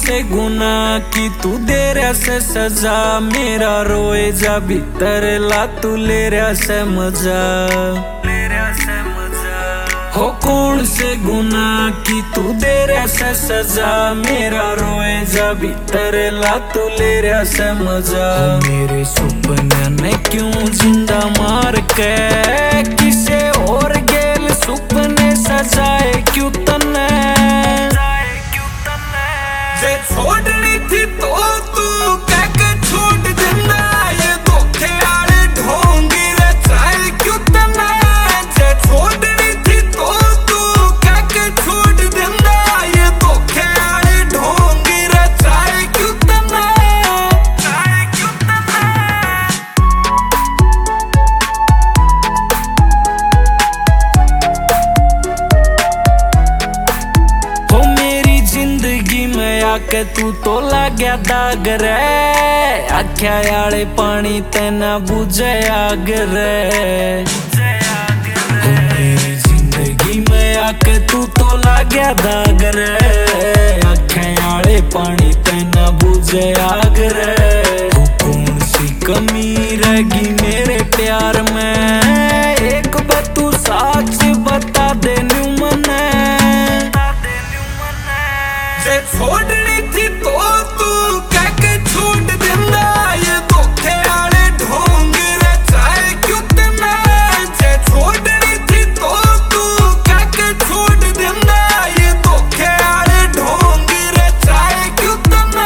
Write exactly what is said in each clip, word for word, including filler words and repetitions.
से गुना की तू दे रहा से सजा, मेरा रोए जा भीतर ला तू ले रहा से मजा, ले रहा से मजा। हो कौन से गुना की तू दे रहा से सजा, मेरा रोए जा भीतर ला तू ले रहा से मजा। मेरे सुपने ने क्यों जिंदा मार के किसे और गेल सुपने सजाए क्यों तने, जे छोड़नी थी तो तू कह के छोड़ देना, ये धोखे आले ढोंगी रचाए क्यों तने, जे छोड़नी थी तो तू कह के छोड़ देना, ये धोखे आले ढोंगी रचाए क्यों तने, रचाए क्यों तने। हो मेरी जिंदगी में आके तू तो लाग्या दाग रे, आख्या आले पानी तेना बुझे आग रे। हो मेरी जिंदगी में आके तू तो लाग्या दाग रे, आख्या आले पानी तेना बुझे आग रे। हो कौन सी कमी रहेगी मेरे प्यार में, एक बात तू सच बता दे न्यू मने, जे छोड़नी थी तो तू कह के छोड़ देना, ये धोखे आले ढोंग रचाए क्यों तने, जे छोड़नी थी तो तू कह के छोड़ देना, ये धोखे आले ढोंग रचाए क्यों तने।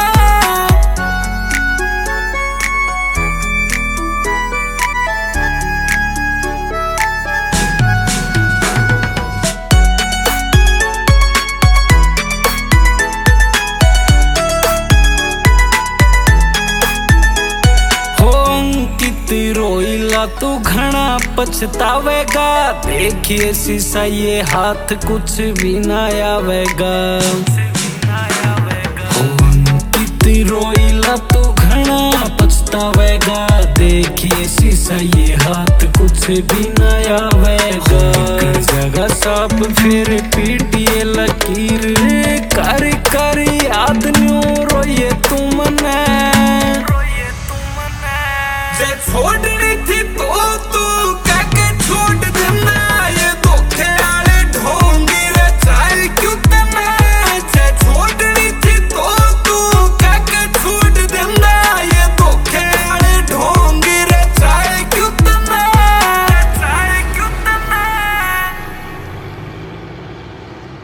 रोईला तू घना पछतावेगा, देखिए शीशा ये हाथ कुछ भी ना आवेगा। कितनी रोईला तू घना पछतावेगा, देखिए शीशा ये हाथ कुछ भी ना आवेगा। जगह साफ फिर पीटिए लकीर, कर कर याद न्यू रोइए तुमने, जे छोड़नी थी